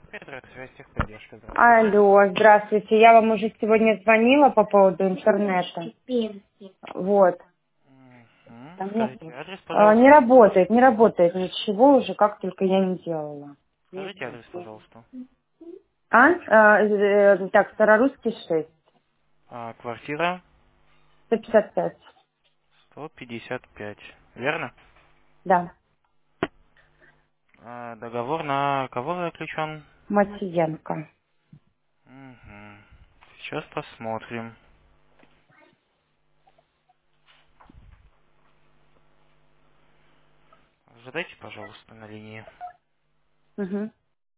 Петра, связь техподдержка, здравствуйте. Алло, здравствуйте. Я вам уже сегодня звонила по поводу интернета. Вот. Скажите адрес, Не пожалуйста. работает, не работает ничего уже, как только я не делала. Скажите адрес, пожалуйста. Так, Старорусский 6, Квартира 155. 155. Верно? Да, Договор на кого заключен? Матиенко. Мгм. Сейчас посмотрим. Задайте, пожалуйста, на линии. Угу.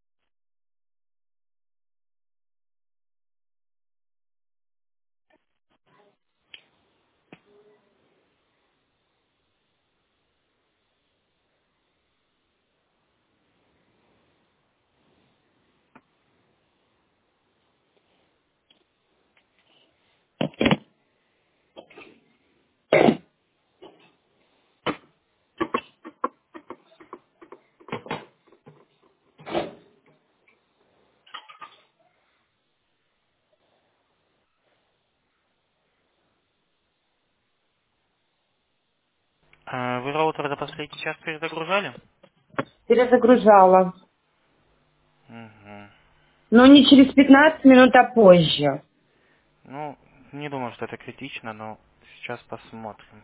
Вы роутер за последний час перезагружали? Перезагружала. Мгм. Но не через 15 минут, а позже. Ну, не думаю, что это критично, но сейчас посмотрим.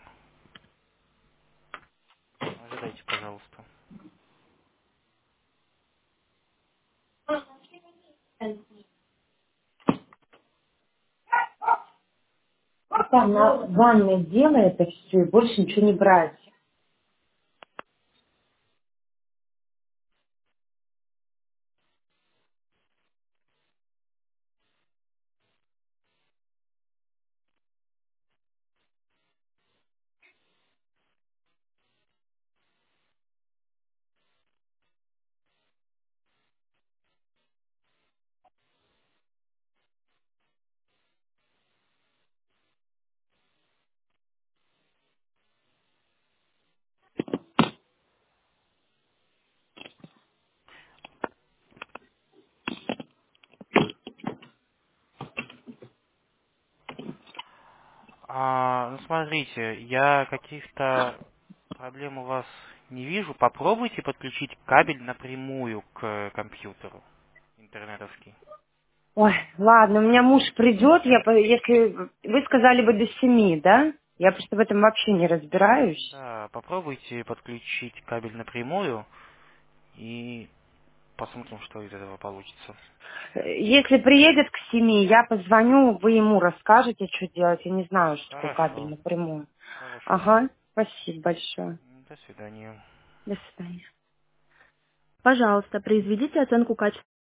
Ожидайте, пожалуйста. Там на ванной делай это все и больше ничего не брать. Ну, смотрите, я каких-то проблем у вас не вижу. Попробуйте подключить кабель напрямую к компьютеру интернетовский. Ой, ладно, у меня муж придет, если вы сказали бы до 7, да? Я просто в этом вообще не разбираюсь. Да, попробуйте подключить кабель напрямую и посмотрим, что из этого получится. Если приедет к 7, я позвоню, вы ему расскажете, что делать. Я не знаю, что такое кабель Хорошо, напрямую. хорошо. Ага, спасибо большое. До свидания. До свидания. Пожалуйста, произведите оценку качества.